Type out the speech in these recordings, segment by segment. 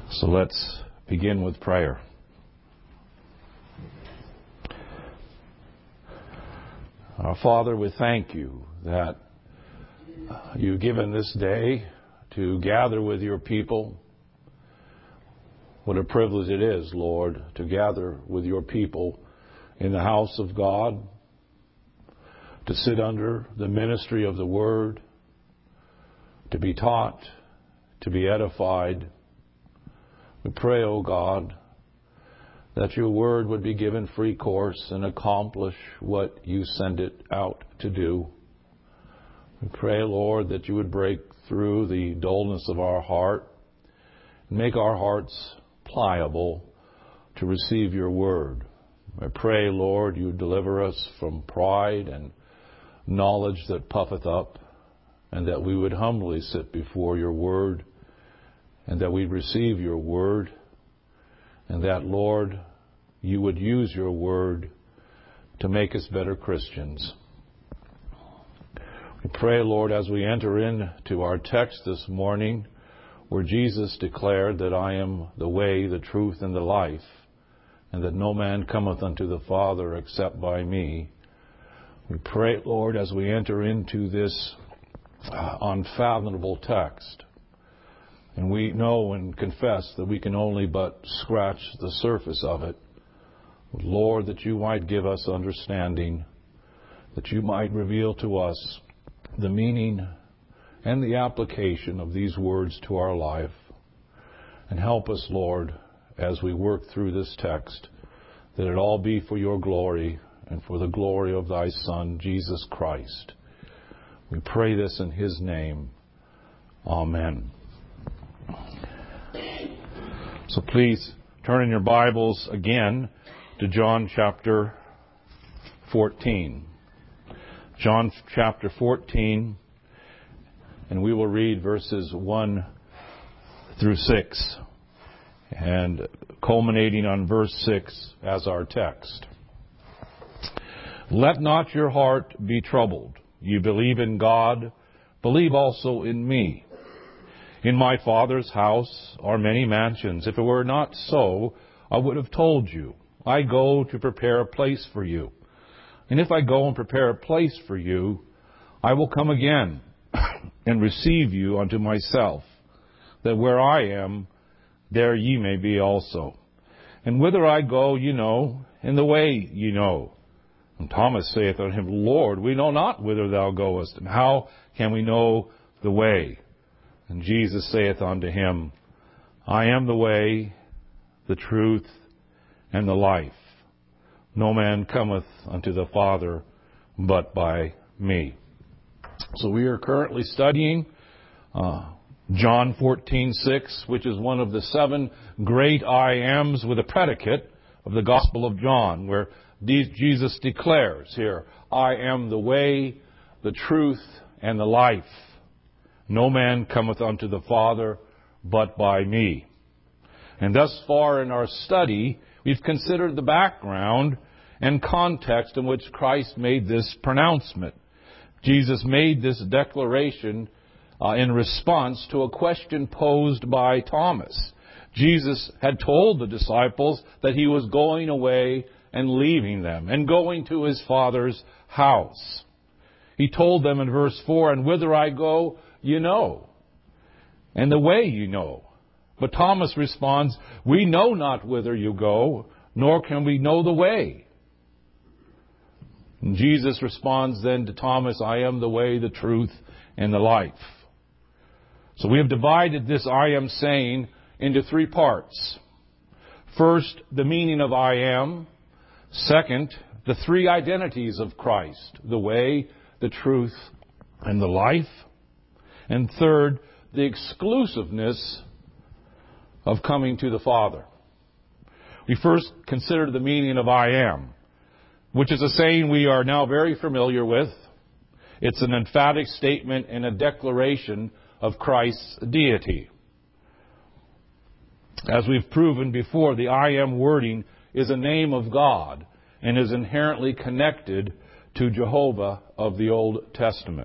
So let's begin with prayer. Our Father, we thank you that you've given this day to gather with your people. What a privilege it is, Lord, to gather with your people in the house of God, to sit under the ministry of the Word, to be taught, to be edified. We pray, O God, that your Word would be given free course and accomplish what you send it out to do. We pray, Lord, that you would break through the dullness of our heart and make our hearts pliable to receive your Word. I pray, Lord, you deliver us from pride and knowledge that puffeth up, and that we would humbly sit before your Word, and that we'd receive your Word, and that, Lord, you would use your Word to make us better Christians. We pray, Lord, as we enter into our text this morning, where Jesus declared that I am the way, the truth, and the life, and that no man cometh unto the Father except by me. We pray, Lord, as we enter into this unfathomable text, and we know and confess that we can only but scratch the surface of it, Lord, that you might give us understanding, that you might reveal to us the meaning and the application of these words to our life. And help us, Lord, as we work through this text, that it all be for your glory and for the glory of thy Son, Jesus Christ. We pray this in his name. Amen. So please turn in your Bibles again to John chapter 14. John chapter 14. And we will read verses 1 through 6, and culminating on verse 6 as our text. Let not your heart be troubled. You believe in God, believe also in me. In my Father's house are many mansions. If it were not so, I would have told you. I go to prepare a place for you. And if I go and prepare a place for you, I will come again and receive you unto myself, that where I am, there ye may be also. And whither I go, ye know, and the way ye know. And Thomas saith unto him, Lord, we know not whither thou goest, and how can we know the way? And Jesus saith unto him, I am the way, the truth, and the life. No man cometh unto the Father but by me. So we are currently studying John 14:6, which is one of the 7 great I ams with a predicate of the Gospel of John, where Jesus declares here, I am the way, the truth, and the life. No man cometh unto the Father but by me. And thus far in our study, we've considered the background and context in which Christ made this pronouncement. Jesus made this declaration in response to a question posed by Thomas. Jesus had told the disciples that he was going away and leaving them and going to his Father's house. He told them in verse 4, and whither I go, you know, and the way you know. But Thomas responds, we know not whither you go, nor can we know the way. And Jesus responds then to Thomas, I am the way, the truth, and the life. So we have divided this I am saying into 3 parts. First, the meaning of I am. Second, the 3 identities of Christ, the way, the truth, and the life. And third, the exclusiveness of coming to the Father. We first considered the meaning of I am, which is a saying we are now very familiar with. It's an emphatic statement and a declaration of Christ's deity. As we've proven before, the I am wording is a name of God and is inherently connected to Jehovah of the Old Testament.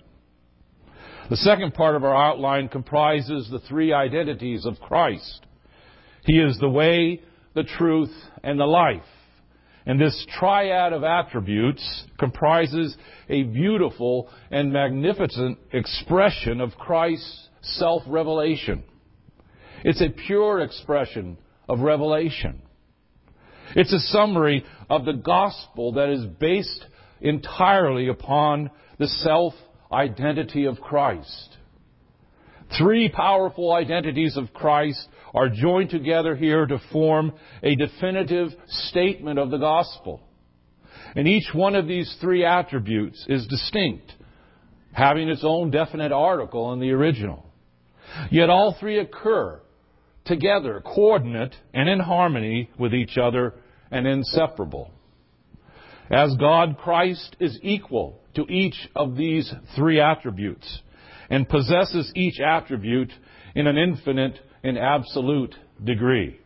The second part of our outline comprises the 3 identities of Christ. He is the way, the truth, and the life. And this triad of attributes comprises a beautiful and magnificent expression of Christ's self-revelation. It's a pure expression of revelation. It's a summary of the gospel that is based entirely upon the self-identity of Christ. Three powerful identities of Christ are joined together here to form a definitive statement of the gospel. And each one of these three attributes is distinct, having its own definite article in the original. Yet all three occur together, coordinate and in harmony with each other and inseparable. As God, Christ is equal to each of these three attributes and possesses each attribute in an infinite and absolute degree.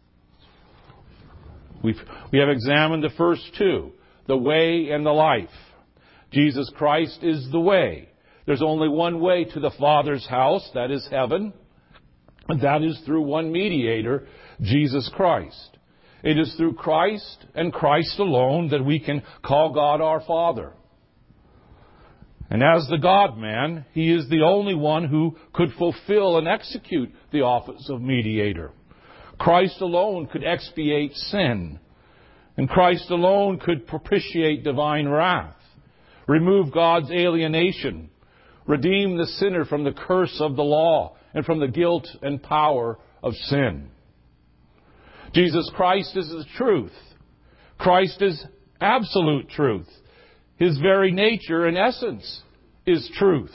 We have examined the first two, the way and the life. Jesus Christ is the way. There's only one way to the Father's house, that is heaven, and that is through one mediator, Jesus Christ. It is through Christ and Christ alone that we can call God our Father. And as the God-man, He is the only one who could fulfill and execute the office of mediator. Christ alone could expiate sin. And Christ alone could propitiate divine wrath, remove God's alienation, redeem the sinner from the curse of the law and from the guilt and power of sin. Jesus Christ is the truth. Christ is absolute truth. His very nature and essence is truth.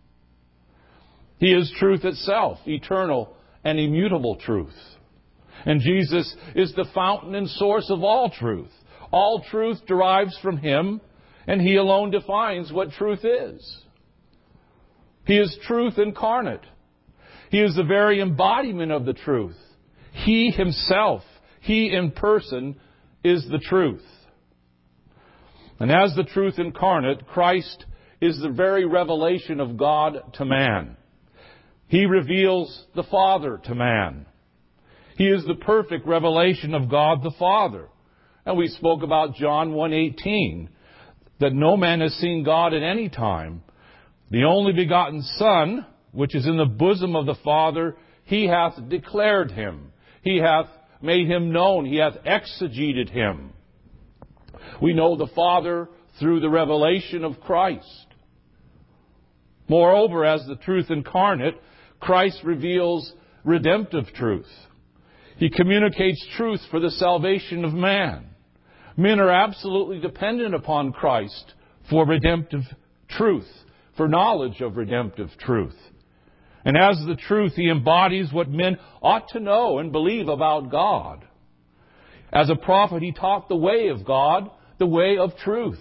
He is truth itself, eternal and immutable truth. And Jesus is the fountain and source of all truth. All truth derives from Him, and He alone defines what truth is. He is truth incarnate. He is the very embodiment of the truth. He Himself, He in person, is the truth. And as the truth incarnate, Christ is the very revelation of God to man. He reveals the Father to man. He is the perfect revelation of God the Father. And we spoke about John 1:18, that no man has seen God at any time. The only begotten Son, which is in the bosom of the Father, He hath declared Him. He hath made Him known. He hath exegeted Him. We know the Father through the revelation of Christ. Moreover, as the truth incarnate, Christ reveals redemptive truth. He communicates truth for the salvation of man. Men are absolutely dependent upon Christ for redemptive truth, for knowledge of redemptive truth. And as the truth, He embodies what men ought to know and believe about God. As a prophet, He taught the way of God, the way of truth.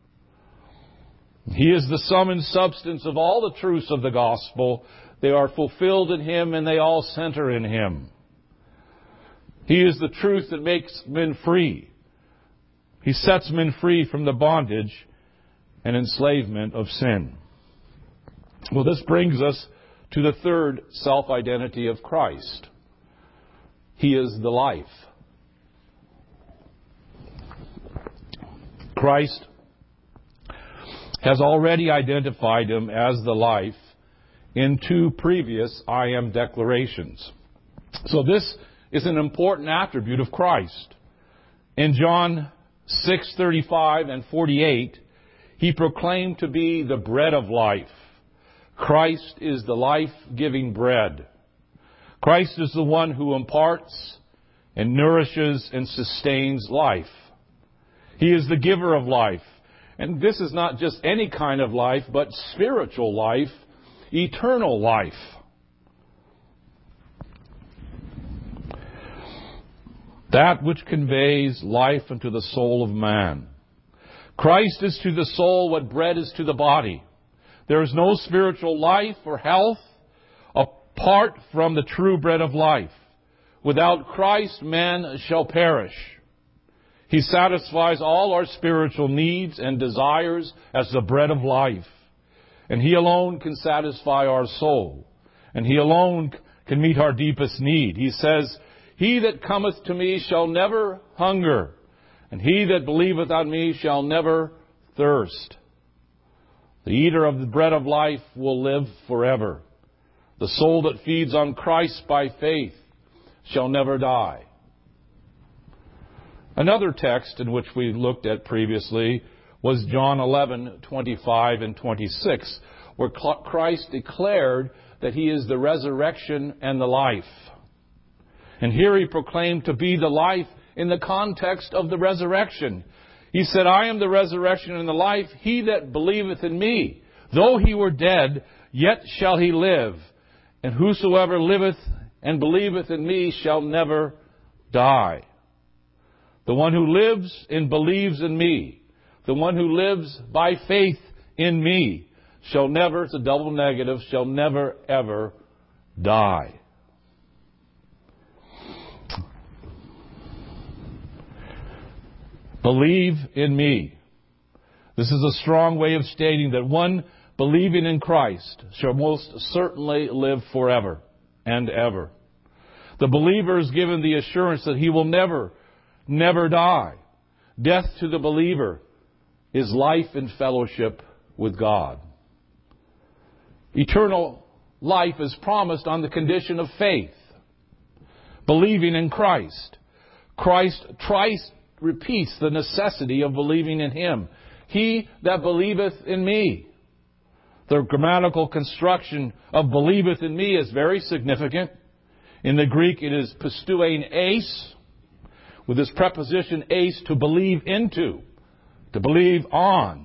He is the sum and substance of all the truths of the gospel. They are fulfilled in Him, and they all center in Him. He is the truth that makes men free. He sets men free from the bondage and enslavement of sin. Well, this brings us to the third self-identity of Christ. He is the life. Christ has already identified Him as the life in two previous I am declarations. So this is an important attribute of Christ. In John 6:35 and 48, He proclaimed to be the bread of life. Christ is the life-giving bread. Christ is the one who imparts and nourishes and sustains life. He is the giver of life. And this is not just any kind of life, but spiritual life, eternal life. That which conveys life into the soul of man. Christ is to the soul what bread is to the body. There is no spiritual life or health apart from the true bread of life. Without Christ, man shall perish. He satisfies all our spiritual needs and desires as the bread of life. And He alone can satisfy our soul. And He alone can meet our deepest need. He says He that cometh to me shall never hunger, and he that believeth on me shall never thirst. The eater of the bread of life will live forever. The soul that feeds on Christ by faith shall never die. Another text in which we looked at previously was John 11:25 and 26, where Christ declared that He is the resurrection and the life. And here He proclaimed to be the life in the context of the resurrection. He said, I am the resurrection and the life. He that believeth in me, though he were dead, yet shall he live. And whosoever liveth and believeth in me shall never die. The one who lives and believes in me, the one who lives by faith in me, shall never, it's a double negative, shall never ever die. Believe in me. This is a strong way of stating that one believing in Christ shall most certainly live forever and ever. The believer is given the assurance that he will never die. Death to the believer is life in fellowship with God. Eternal life is promised on the condition of faith, believing in Christ. Christ repeats the necessity of believing in Him. He that believeth in me. The grammatical construction of believeth in me is very significant. In the Greek, it is pisteuein eis, with this preposition eis, to believe into, to believe on.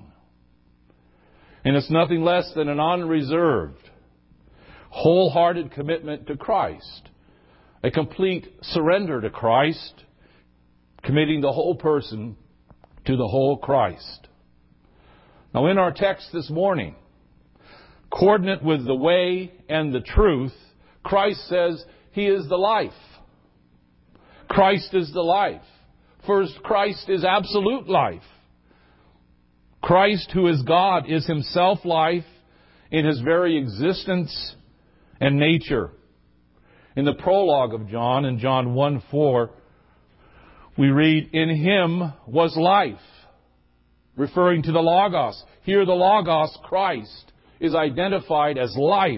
And it's nothing less than an unreserved, wholehearted commitment to Christ. A complete surrender to Christ, committing the whole person to the whole Christ. Now in our text this morning, coordinate with the way and the truth, Christ says He is the life. Christ is the life. First, Christ is absolute life. Christ, who is God, is Himself life in His very existence and nature. In the prologue of John, in John 1:4, we read, in Him was life, referring to the Logos. Here the Logos, Christ, is identified as life.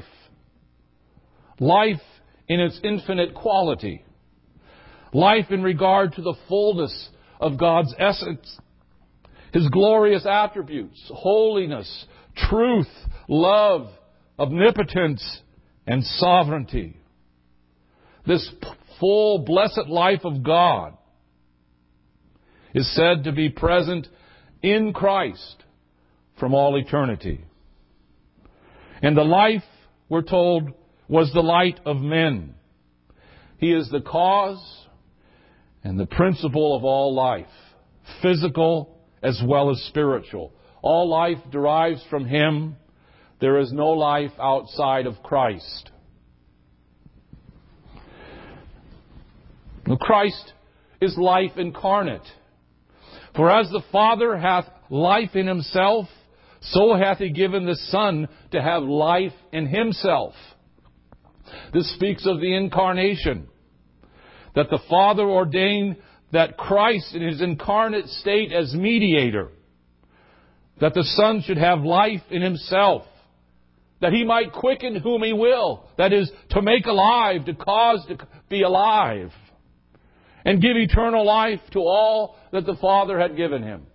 Life in its infinite quality. Life in regard to the fullness of God's essence. His glorious attributes, holiness, truth, love, omnipotence, and sovereignty. This full, blessed life of God is said to be present in Christ from all eternity. And the life, we're told, was the light of men. He is the cause and the principle of all life, physical as well as spiritual. All life derives from Him. There is no life outside of Christ. Now, Christ is life incarnate. For as the Father hath life in Himself, so hath He given the Son to have life in Himself. This speaks of the incarnation. That the Father ordained that Christ in His incarnate state as mediator, that the Son should have life in Himself, that He might quicken whom He will, that is, to make alive, to cause to be alive, and give eternal life to all that the Father had given Him.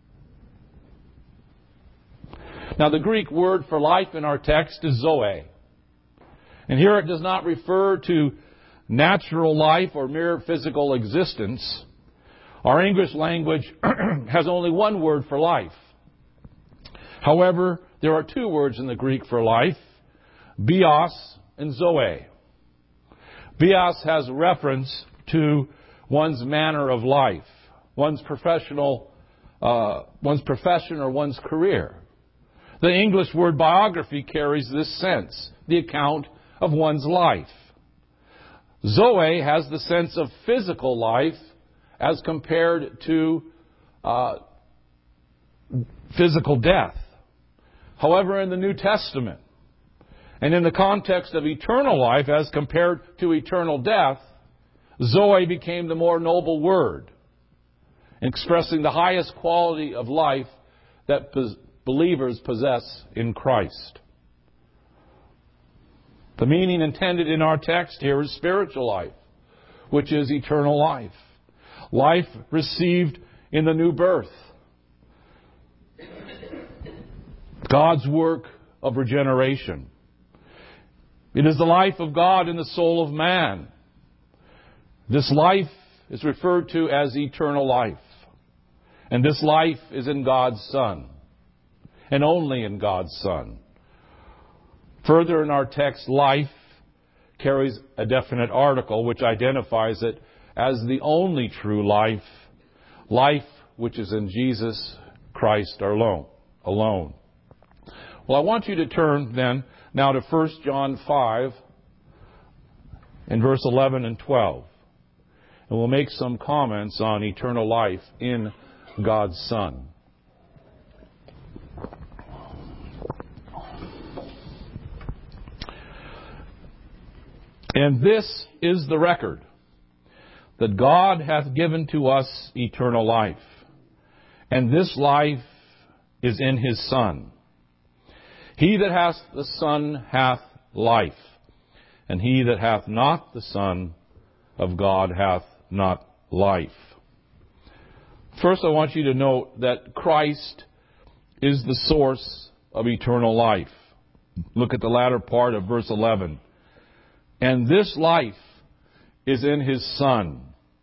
Now, the Greek word for life in our text is zoe. And here it does not refer to natural life or mere physical existence. Our English language has only one word for life. However, there are two words in the Greek for life, bios and zoe. Bios has reference to one's manner of life, one's profession or one's career. The English word biography carries this sense, the account of one's life. Zoe has the sense of physical life as compared to physical death. However, in the New Testament, and in the context of eternal life as compared to eternal death, Zoe became the more noble word, expressing the highest quality of life that believers possess in Christ. The meaning intended in our text here is spiritual life, which is eternal life. Life received in the new birth. God's work of regeneration. It is the life of God in the soul of man. This life is referred to as eternal life. And this life is in God's Son, and only in God's Son. Further in our text, life carries a definite article which identifies it as the only true life, life which is in Jesus Christ alone. Well, I want you to turn then now to 1 John 5 and verse 11 and 12. And we'll make some comments on eternal life in God's Son. And this is the record, that God hath given to us eternal life, and this life is in His Son. He that hath the Son hath life, and he that hath not the Son of God hath not life. First, I want you to note that Christ is the source of eternal life. Look at the latter part of verse 11. And this life is in His Son.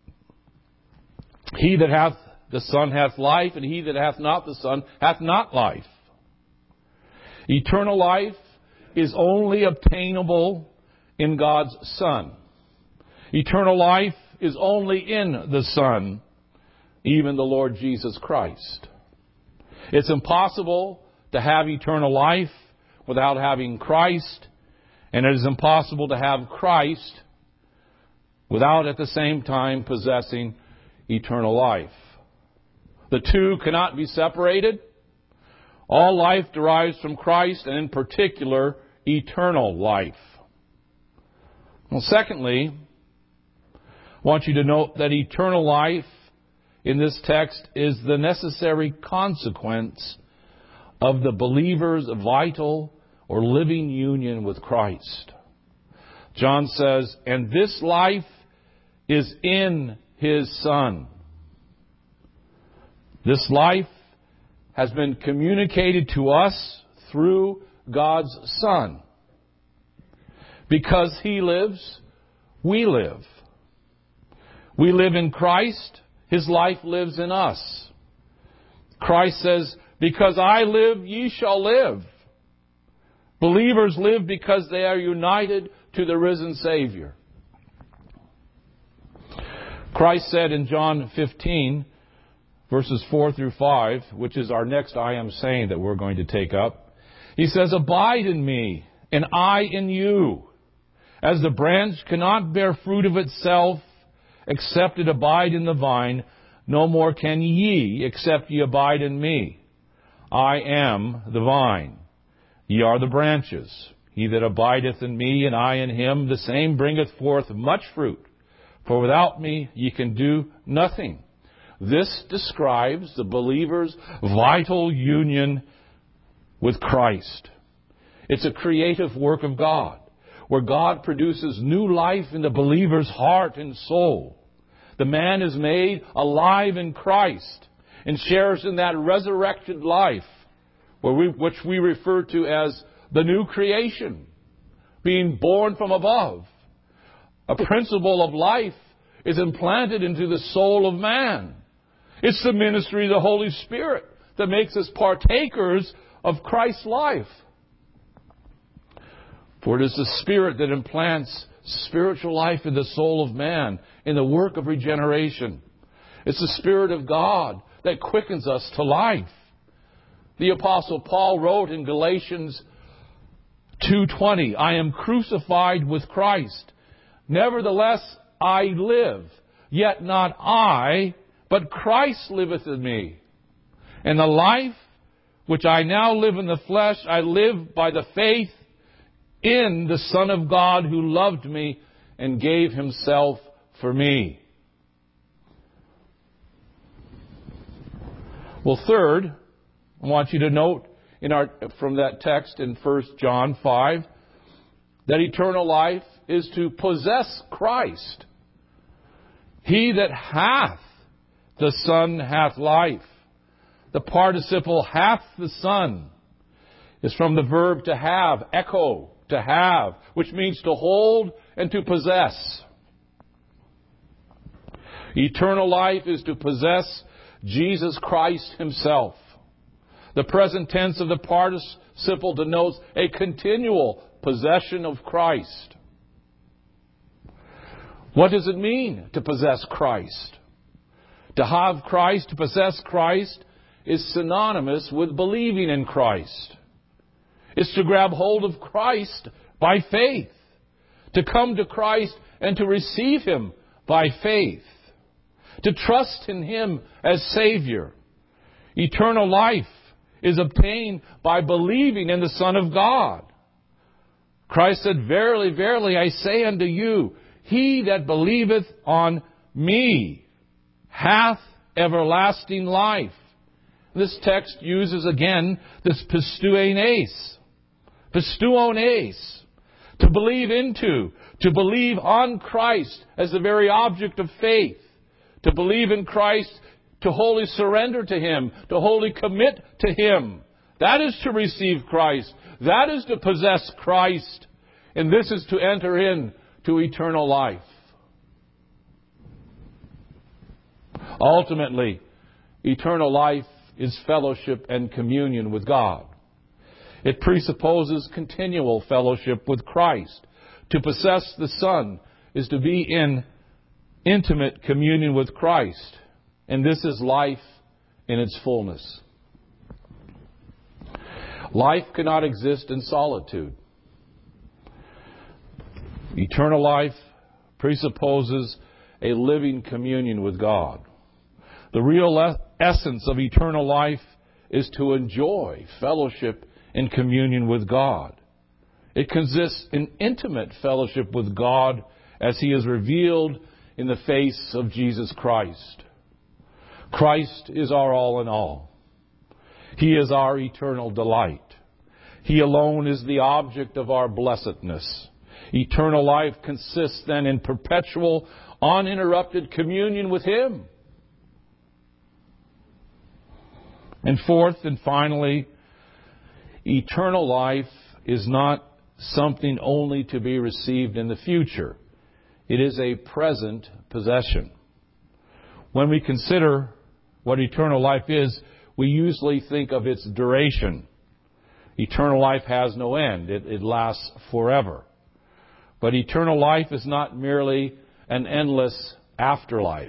He that hath the Son hath life, and he that hath not the Son hath not life. Eternal life is only obtainable in God's Son. Eternal life is only in the Son, even the Lord Jesus Christ. It's impossible to have eternal life without having Christ, and it is impossible to have Christ without at the same time possessing eternal life. The two cannot be separated. All life derives from Christ, and in particular, eternal life. Well, secondly, I want you to note that eternal life in this text is the necessary consequence of the believer's vital or living union with Christ. John says, and this life is in His Son. This life has been communicated to us through God's Son. Because He lives, we live. We live in Christ. His life lives in us. Christ says, because I live, ye shall live. Believers live because they are united to the risen Savior. Christ said in John 15, verses 4 through 5, which is our next I am saying that we're going to take up. He says, abide in me, and I in you. As the branch cannot bear fruit of itself, except it abide in the vine, no more can ye, except ye abide in me. I am the vine. Ye are the branches. He that abideth in me, and I in him, the same bringeth forth much fruit. For without me ye can do nothing. This describes the believer's vital union with Christ. It's a creative work of God, where God produces new life in the believer's heart and soul. The man is made alive in Christ and shares in that resurrected life, which we refer to as the new creation, being born from above. A principle of life is implanted into the soul of man. It's the ministry of the Holy Spirit that makes us partakers of Christ's life. For it is the Spirit that implants spiritual life in the soul of man in the work of regeneration. It's the Spirit of God that quickens us to life. The Apostle Paul wrote in Galatians 2:20, I am crucified with Christ. Nevertheless, I live, yet not I, but Christ liveth in me. And the life which I now live in the flesh, I live by the faith in the Son of God who loved me and gave Himself for me. Well, third, I want you to note from that text in 1 John 5 that eternal life is to possess Christ. He that hath the Son hath life. The participle hath the Son is from the verb to have, echo, to have, which means to hold and to possess. Eternal life is to possess Jesus Christ Himself. The present tense of the participle denotes a continual possession of Christ. What does it mean to possess Christ? To have Christ, to possess Christ, is synonymous with believing in Christ. It's to grab hold of Christ by faith. To come to Christ and to receive Him by faith. To trust in Him as Savior. Eternal life is obtained by believing in the Son of God. Christ said, "Verily, verily, I say unto you, he that believeth on me hath everlasting life." This text uses again this pisteuones. Pisteuones. To believe into. To believe on Christ as the very object of faith. To believe in Christ, to wholly surrender to Him, to wholly commit to Him. That is to receive Christ. That is to possess Christ. And this is to enter into eternal life. Ultimately, eternal life is fellowship and communion with God. It presupposes continual fellowship with Christ. To possess the Son is to be in intimate communion with Christ. And this is life in its fullness. Life cannot exist in solitude. Eternal life presupposes a living communion with God. The real essence of eternal life is to enjoy fellowship and communion with God. It consists in intimate fellowship with God as He is revealed in the face of Jesus Christ. Christ is our all in all. He is our eternal delight. He alone is the object of our blessedness. Eternal life consists then in perpetual, uninterrupted communion with Him. And fourth and finally, eternal life is not something only to be received in the future. It is a present possession. When we consider what eternal life is, we usually think of its duration. Eternal life has no end. It lasts forever. But eternal life is not merely an endless afterlife.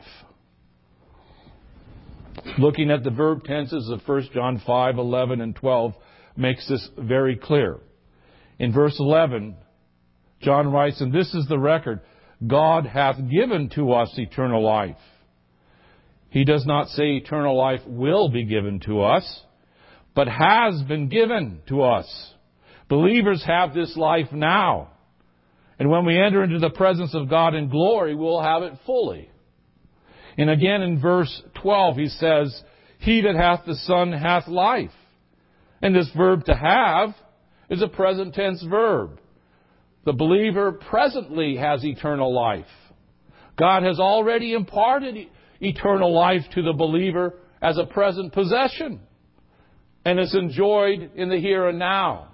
Looking at the verb tenses of 1 John 5, 11, and 12 makes this very clear. In verse 11, John writes, "And this is the record, God hath given to us eternal life." He does not say eternal life will be given to us, but has been given to us. Believers have this life now. And when we enter into the presence of God in glory, we'll have it fully. And again in verse 12, he says, "He that hath the Son hath life." And this verb to have is a present tense verb. The believer presently has eternal life. God has already imparted eternal life to the believer as a present possession, and is enjoyed in the here and now.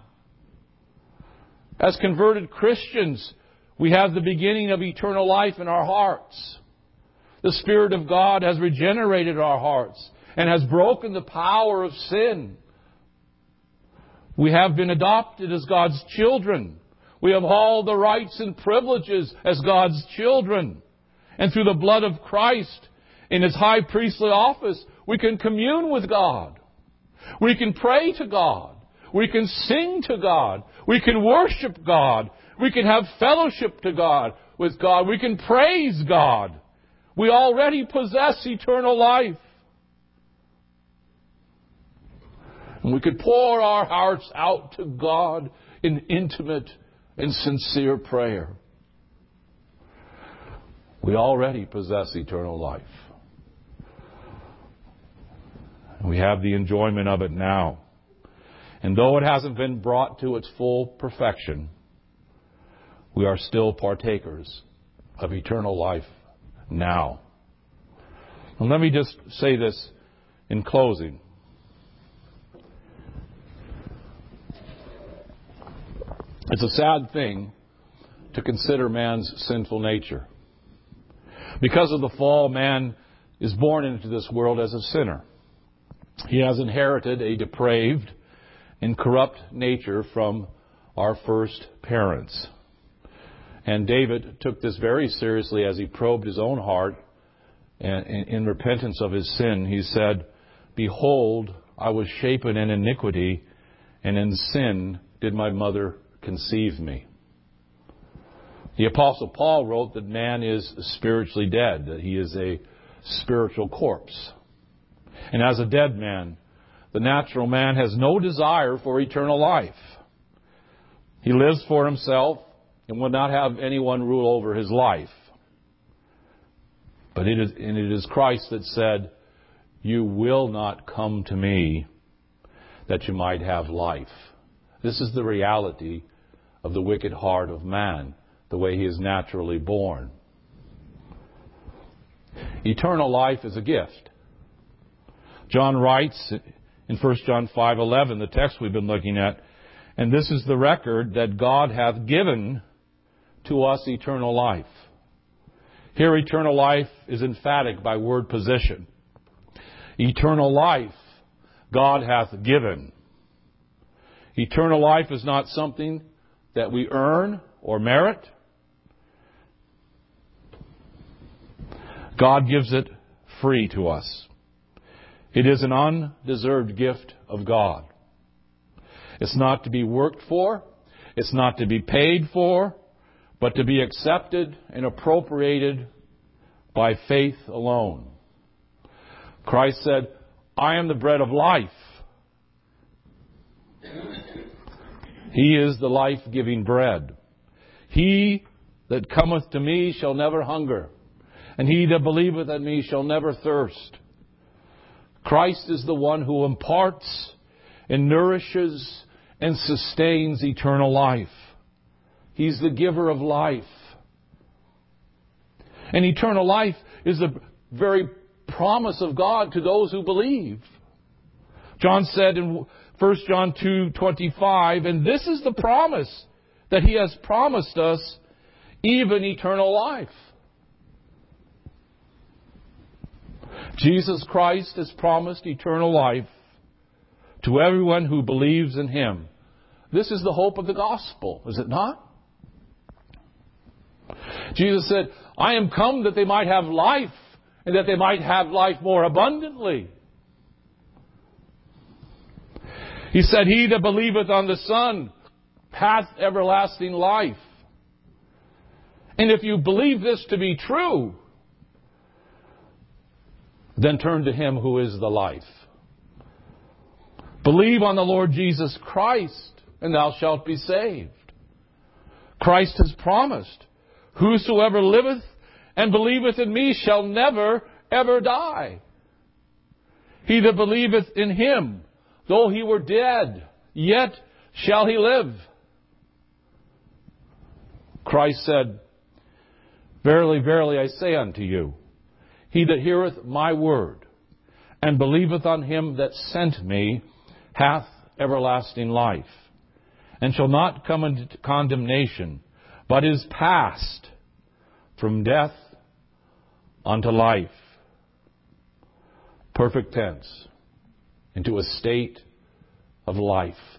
As converted Christians, we have the beginning of eternal life in our hearts. The Spirit of God has regenerated our hearts and has broken the power of sin. We have been adopted as God's children. We have all the rights and privileges as God's children. And through the blood of Christ, in His high priestly office, we can commune with God. We can pray to God. We can sing to God. We can worship God. We can have fellowship to God with God. We can praise God. We already possess eternal life. And we could pour our hearts out to God in intimate and sincere prayer. We already possess eternal life. We have the enjoyment of it now. And though it hasn't been brought to its full perfection, we are still partakers of eternal life now. And let me just say this in closing. It's a sad thing to consider man's sinful nature. Because of the fall, man is born into this world as a sinner. He has inherited a depraved and corrupt nature from our first parents. And David took this very seriously as he probed his own heart, and in repentance of his sin, he said, "Behold, I was shapen in iniquity, and in sin did my mother conceive me." The Apostle Paul wrote that man is spiritually dead, that he is a spiritual corpse. And as a dead man, the natural man has no desire for eternal life. He lives for himself and will not have anyone rule over his life. But it is Christ that said, "You will not come to me that you might have life." This is the reality of the wicked heart of man, the way he is naturally born. Eternal life is a gift. John writes in 1 John 5:11, the text we've been looking at, "And this is the record that God hath given to us eternal life." Here, eternal life is emphatic by word position. Eternal life God hath given. Eternal life is not something that we earn or merit. God gives it free to us. It is an undeserved gift of God. It's not to be worked for. It's not to be paid for, but to be accepted and appropriated by faith alone. Christ said, "I am the bread of life." He is the life-giving bread. "He that cometh to me shall never hunger, and he that believeth in me shall never thirst." Christ is the one who imparts and nourishes and sustains eternal life. He's the giver of life. And eternal life is the very promise of God to those who believe. John said in 1 John 2:25, "And this is the promise that He has promised us, even eternal life." Jesus Christ has promised eternal life to everyone who believes in Him. This is the hope of the gospel, is it not? Jesus said, "I am come that they might have life, and that they might have life more abundantly." He said, "He that believeth on the Son hath everlasting life." And if you believe this to be true, then turn to Him who is the life. Believe on the Lord Jesus Christ, and thou shalt be saved. Christ has promised, "Whosoever liveth and believeth in me shall never, ever die." He that believeth in Him, though he were dead, yet shall he live. Christ said, "Verily, verily, I say unto you, he that heareth my word, and believeth on Him that sent me, hath everlasting life, and shall not come into condemnation, but is passed from death unto life." Perfect tense, into a state of life.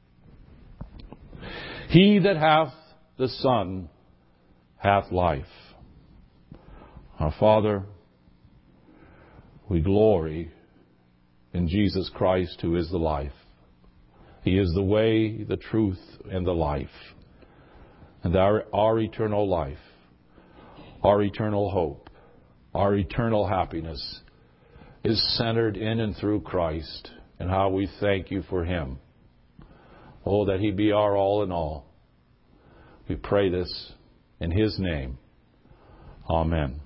He that hath the Son hath life. Our Father, we glory in Jesus Christ, who is the life. He is the way, the truth, and the life. And our eternal life, our eternal hope, our eternal happiness is centered in and through Christ. And how we thank You for Him. Oh, that He be our all in all. We pray this in His name. Amen.